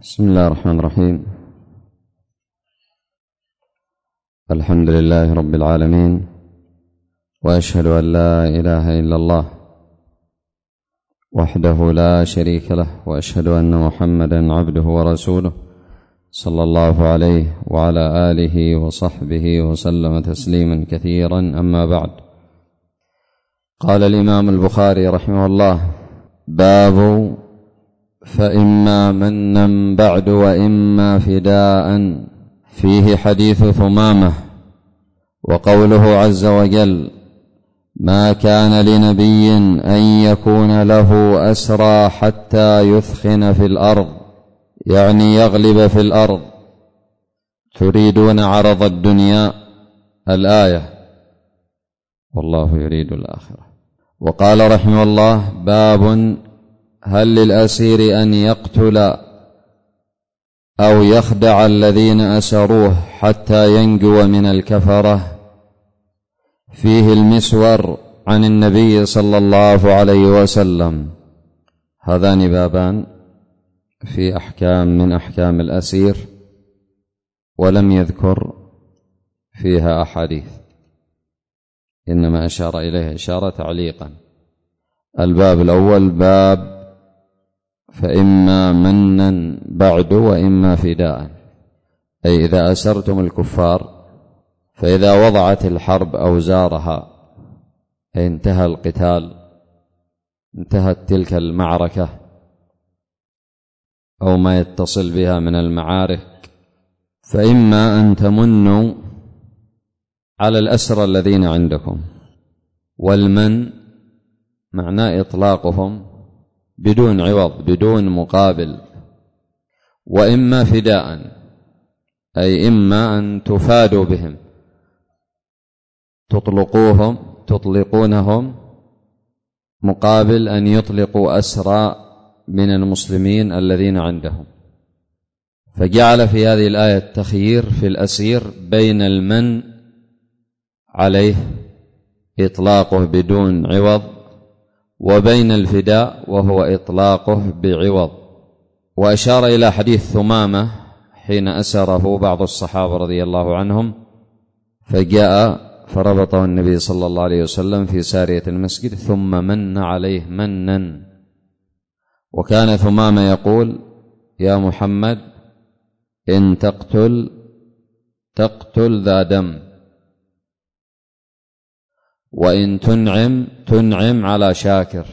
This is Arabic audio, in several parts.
بسم الله الرحمن الرحيم. الحمد لله رب العالمين، وأشهد أن لا إله إلا الله وحده لا شريك له، وأشهد أن محمدا عبده ورسوله صلى الله عليه وعلى آله وصحبه وسلم تسليما كثيرا. أما بعد، قال الإمام البخاري رحمه الله: باب فإما منا بعد وإما فداء. فيه حديث ثمامة وقوله عز وجل: ما كان لنبي أن يكون له أسرى حتى يثخن في الأرض، يعني يغلب في الأرض. تريدون عرض الدنيا، الآية، والله يريد الآخرة. وقال رحمه الله: باب هل للأسير أن يقتل أو يخدع الذين أسروه حتى ينجو من الكفرة. فيه المسور عن النبي صلى الله عليه وسلم. هذان بابان في أحكام من أحكام الأسير، ولم يذكر فيها أحاديث، إنما أشار إليها إشارة تعليقا. الباب الأول باب فإما منا بعد وإما فداء، أي إذا أسرتم الكفار، فإذا وضعت الحرب أوزارها، انتهى القتال، انتهت تلك المعركة أو ما يتصل بها من المعارك، فإما أن تمنوا على الأسرى الذين عندكم. والمن معناه إطلاقهم بدون عوض، بدون مقابل. وإما فداء، أي إما أن تفادوا بهم، تطلقونهم مقابل أن يطلقوا أسرى من المسلمين الذين عندهم. فجعل في هذه الآية التخيير في الأسير بين المن عليه إطلاقه بدون عوض، وبين الفداء وهو إطلاقه بعوض. وأشار إلى حديث ثمامة حين أسره بعض الصحابة رضي الله عنهم، فجاء فربطه النبي صلى الله عليه وسلم في سارية المسجد ثم من عليه منا. وكان ثمامة يقول: يا محمد، إن تقتل ذا دم، وإن تنعم على شاكر،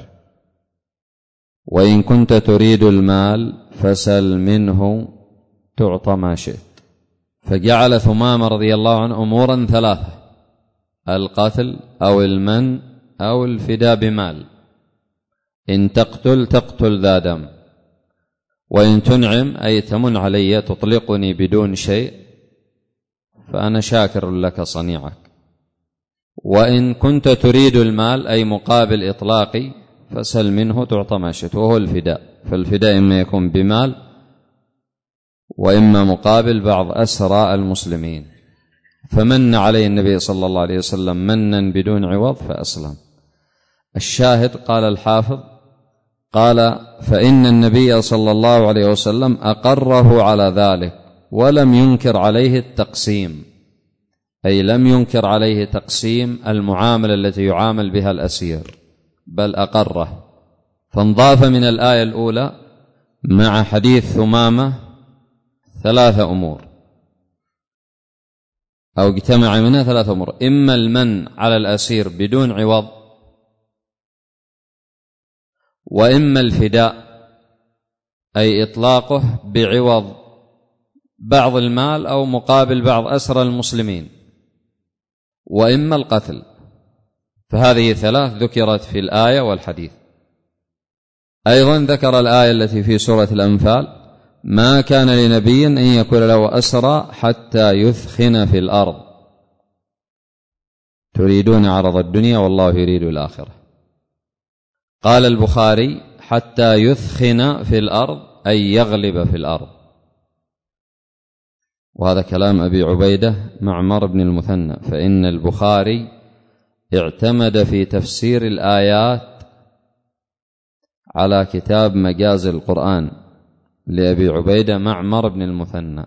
وإن كنت تريد المال فسل منه تعطى ما شئت. فجعل ثمامة رضي الله عنه أمورا ثلاثة: القتل أو المن أو الفداء بمال. إن تقتل ذا دم، وإن تنعم أي تمن علي، تطلقني بدون شيء، فأنا شاكر لك صنيعك. وإن كنت تريد المال أي مقابل إطلاقي، فسل منه تعطى ما شئت، وهو الفداء. فالفداء إما يكون بمال وإما مقابل بعض أسرى المسلمين. فمن عليه النبي صلى الله عليه وسلم منا بدون عوض فأسلم. الشاهد قال الحافظ، قال: فإن النبي صلى الله عليه وسلم أقره على ذلك ولم ينكر عليه التقسيم، أي لم ينكر عليه تقسيم المعاملة التي يعامل بها الأسير، بل أقره. فانضاف من الآية الأولى مع حديث ثمامة ثلاثة أمور، أو اجتمع منها ثلاثة أمور: إما المن على الأسير بدون عوض، وإما الفداء أي إطلاقه بعوض بعض المال أو مقابل بعض أسرى المسلمين، وإما القتل. فهذه ثلاث ذكرت في الآية والحديث. أيضا ذكر الآية التي في سورة الأنفال: ما كان لنبي أن يكون له أسرى حتى يثخن في الأرض، تريدون عرض الدنيا والله يريد الآخرة. قال البخاري: حتى يثخن في الأرض أي يغلب في الأرض. وهذا كلام أبي عبيدة معمر بن المثنى، فإن البخاري اعتمد في تفسير الآيات على كتاب مجاز القرآن لأبي عبيدة معمر بن المثنى.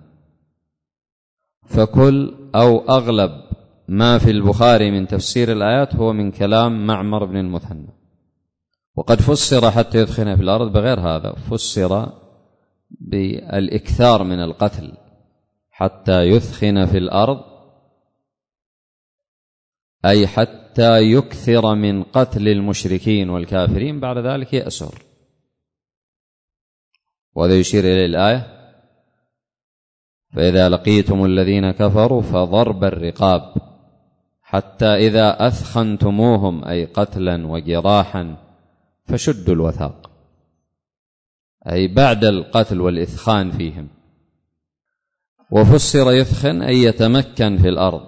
فكل أو أغلب ما في البخاري من تفسير الآيات هو من كلام معمر بن المثنى. وقد فسر حتى يثخن في الأرض بغير هذا، فسر بالإكثار من القتل حتى يثخن في الأرض، أي حتى يكثر من قتل المشركين والكافرين بعد ذلك يأسر. وهذا يشير إلى الآية: فإذا لقيتم الذين كفروا فضرب الرقاب حتى إذا أثخنتموهم، أي قتلا وجراحا، فشدوا الوثاق، أي بعد القتل والإثخان فيهم. وفسر يثخن أي يتمكن في الأرض،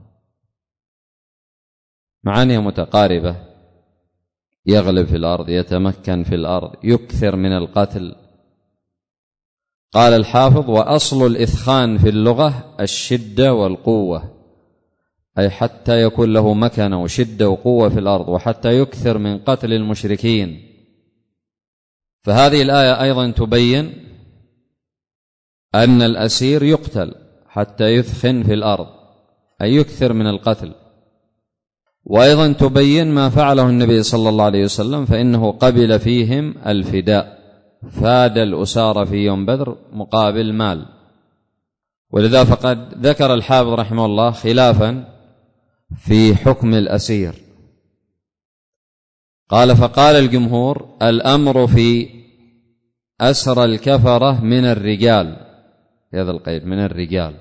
معانيها متقاربة: يغلب في الأرض، يتمكن في الأرض، يكثر من القتل. قال الحافظ: وأصل الإثخان في اللغة الشدة والقوة، أي حتى يكون له مكنة وشدة وقوة في الأرض، وحتى يكثر من قتل المشركين. فهذه الآية أيضا تبين أن الأسير يقتل حتى يثخن في الأرض، أي يكثر من القتل. وأيضا تبين ما فعله النبي صلى الله عليه وسلم، فإنه قبل فيهم الفداء، فاد الأسارى في يوم بدر مقابل مال. ولذا فقد ذكر الحافظ رحمه الله خلافا في حكم الأسير. قال: فقال الجمهور: الأمر في أسر الكفرة من الرجال، هذا القيد من الرجال،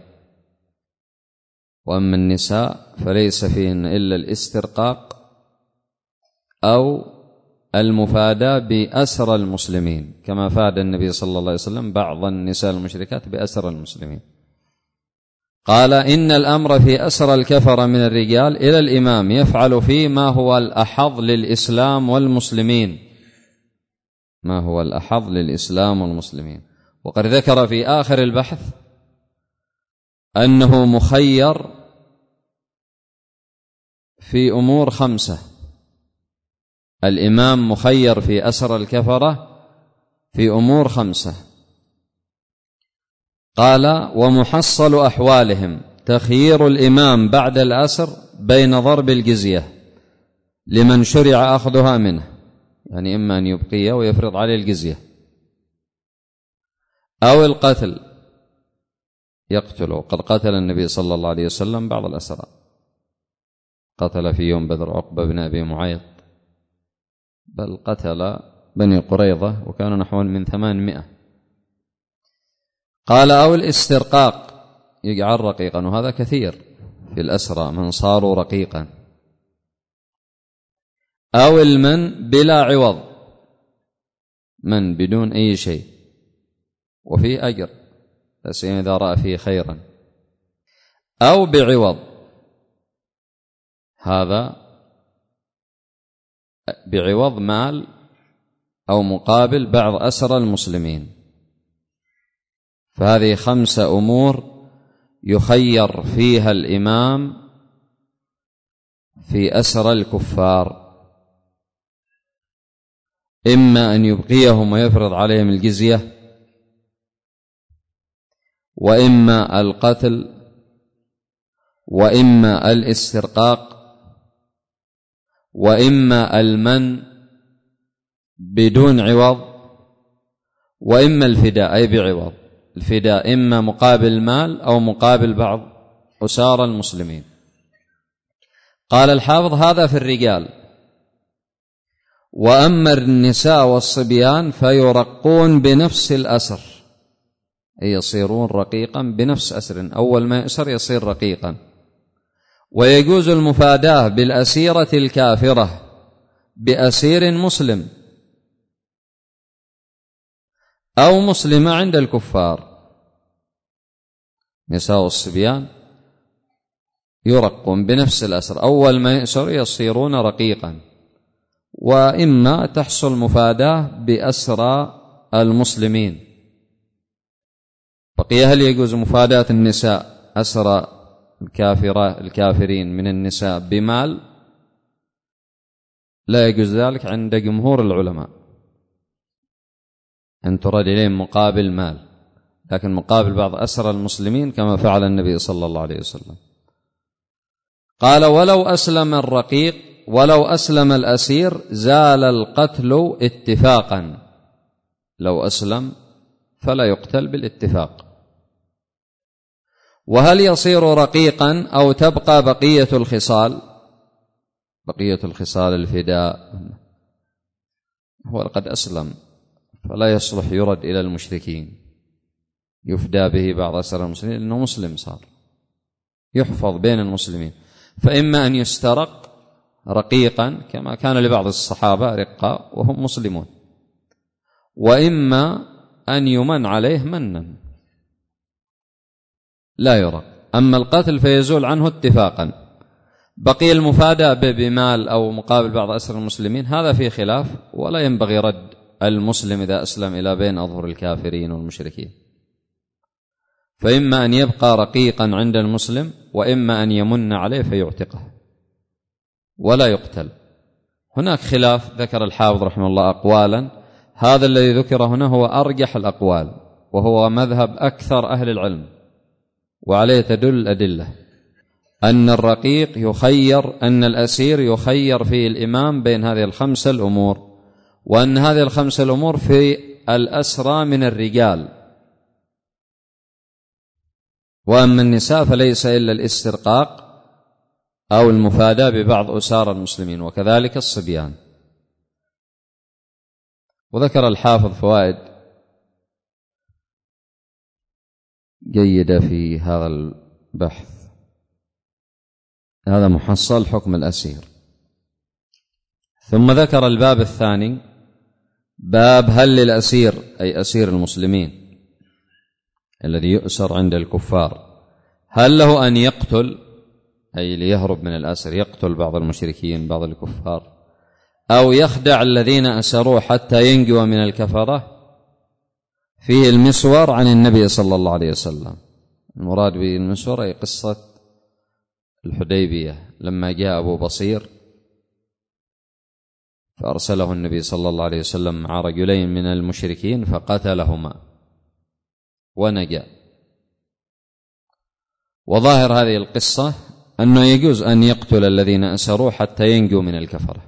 وأما النساء فليس فيهن إلا الاسترقاق أو المفاداة بأسر المسلمين، كما فاد النبي صلى الله عليه وسلم بعض النساء المشركات بأسر المسلمين. قال: إن الأمر في أسر الكفر من الرجال إلى الإمام يفعل فيه ما هو الأحظ للإسلام والمسلمين، ما هو الأحظ للإسلام والمسلمين. وقد ذكر في آخر البحث أنه مخير في أمور 5. الإمام مخير في أسر الكفرة في أمور 5. قال: ومحصل أحوالهم تخيير الإمام بعد الأسر بين ضرب الجزية لمن شرع أخذها منه، يعني إما أن يبقيه ويفرض عليه الجزية، أو القتل يقتله. قد قتل النبي صلى الله عليه وسلم بعض الأسرى، قتل في يوم بدر عقبة بن أبي معيط، بل قتل بني قريظة وكانوا نحو من 800. قال: أو الاسترقاق، يجعل رقيقا، وهذا كثير في الأسرى من صاروا رقيقا. أو المن بلا عوض، من بدون أي شيء وفيه أجر، لسيما إذا رأى فيه خيرا. أو بعوض، هذا بعوض مال أو مقابل بعض أسرى المسلمين. فهذه 5 أمور يخير فيها الإمام في أسرى الكفار: إما أن يبقيهم ويفرض عليهم الجزية، وإما القتل، وإما الاسترقاق، وإما المن بدون عوض، وإما الفداء أي بعوض. الفداء إما مقابل مال أو مقابل بعض أسارى المسلمين. قال الحافظ: هذا في الرجال. وأما النساء والصبيان فيرقون بنفس الأسر، أي يصيرون رقيقا بنفس أسر، أول ما يأسر يصير رقيقا. ويجوز المفاداة بالأسيرة الكافرة بأسير مسلم أو مسلمة عند الكفار. نساء والصبيان يرقون بنفس الأسر، أول ما يأسر يصيرون رقيقا. وإما تحصل مفاداة بأسرى المسلمين. بقي: هل يجوز مفاداة النساء أسرى الكافرين من النساء بمال؟ لا يجوز ذلك عند جمهور العلماء. أن ترد إليهم مقابل مال، لكن مقابل بعض أسرى المسلمين كما فعل النبي صلى الله عليه وسلم. قال: ولو أسلم الرقيق ولو أسلم الأسير زال القتل اتفاقا. لو أسلم فلا يقتل بالاتفاق. وهل يصير رقيقا أو تبقى بقية الخصال؟ بقية الخصال الفداء، هو قد أسلم فلا يصلح يرد إلى المشركين، يفدى به بعض أسرى المسلمين لأنه مسلم، صار يحفظ بين المسلمين. فإما أن يسترق رقيقا كما كان لبعض الصحابة رقا وهم مسلمون، وإما أن يمن عليه منا لا يرق. أما القتل فيزول عنه اتفاقا. بقي المفاداة بمال أو مقابل بعض أسر المسلمين هذا فيه خلاف، ولا ينبغي رد المسلم إذا أسلم إلى بين أظهر الكافرين والمشركين. فإما أن يبقى رقيقا عند المسلم، وإما أن يمن عليه فيعتقه ولا يقتل. هناك خلاف، ذكر الحافظ رحمه الله أقوالا، هذا الذي ذكر هنا هو أرجح الأقوال، وهو مذهب أكثر أهل العلم، وعليه تدل الأدلة، أن الرقيق يخير، أن الأسير يخير في الإمام بين هذه الخمسة الأمور، وأن هذه الخمسة الأمور في الأسرى من الرجال. وأما النساء فليس إلا الاسترقاق أو المفاداة ببعض أسار المسلمين، وكذلك الصبيان. وذكر الحافظ فوائد جيدة في هذا البحث. هذا محصل حكم الأسير. ثم ذكر الباب الثاني، باب هل للأسير، أي أسير المسلمين الذي يؤسر عند الكفار، هل له أن يقتل، أي ليهرب من الأسر يقتل بعض المشركين بعض الكفار، أو يخدع الذين أسروه حتى ينجو من الكفرة؟ فيه المسور عن النبي صلى الله عليه وسلم. المراد بالمسور أي قصة الحديبية لما جاء أبو بصير فأرسله النبي صلى الله عليه وسلم مع رجلين من المشركين فقتلهما ونجا. وظاهر هذه القصة أنه يجوز أن يقتل الذين أسروه حتى ينجوا من الكفرة،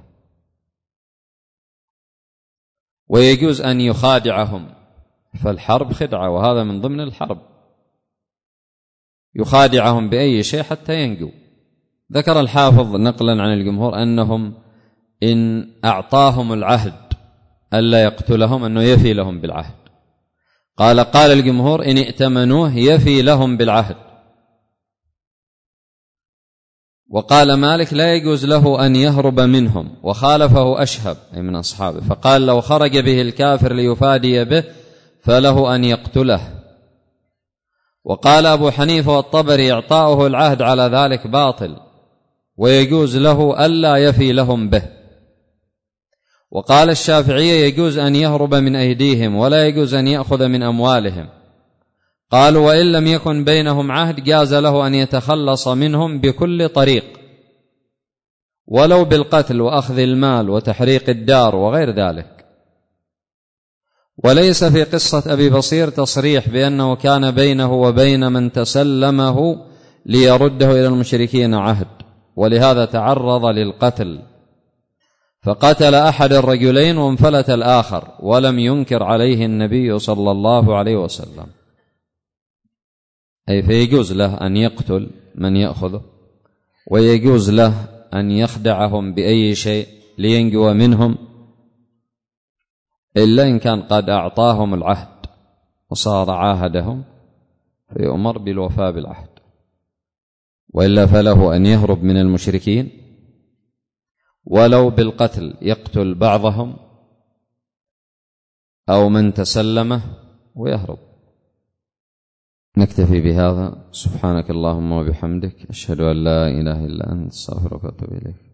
ويجوز أن يخادعهم، فالحرب خدعة، وهذا من ضمن الحرب، يخادعهم بأي شيء حتى ينجوا. ذكر الحافظ نقلا عن الجمهور أنهم إن أعطاهم العهد ألا يقتلهم أنه يفي لهم بالعهد. قال الجمهور إن ائتمنوه يفي لهم بالعهد. وقال مالك لا يجوز له أن يهرب منهم، وخالفه أشهب أي من أصحابه، فقال لو خرج به الكافر ليفادي به فله أن يقتله. وقال أبو حنيفة والطبري إعطاؤه العهد على ذلك باطل، ويجوز له ألا يفي لهم به. وقال الشافعية يجوز أن يهرب من أيديهم ولا يجوز أن يأخذ من أموالهم. قالوا وإن لم يكن بينهم عهد جاز له أن يتخلص منهم بكل طريق، ولو بالقتل وأخذ المال وتحريق الدار وغير ذلك. وليس في قصة أبي بصير تصريح بأنه كان بينه وبين من تسلمه ليرده إلى المشركين عهد، ولهذا تعرض للقتل، فقتل أحد الرجلين وانفلت الآخر، ولم ينكر عليه النبي صلى الله عليه وسلم. أي فيجوز له أن يقتل من يأخذه، ويجوز له أن يخدعهم بأي شيء لينجو منهم، إلا إن كان قد أعطاهم العهد وصار عاهدهم فيؤمر بالوفاء بالعهد، وإلا فله أن يهرب من المشركين ولو بالقتل، يقتل بعضهم أو من تسلمه ويهرب. نكتفي بهذا. سبحانك اللهم وبحمدك، أشهد أن لا إله إلا أنت، استغفرك وأتوب إليك.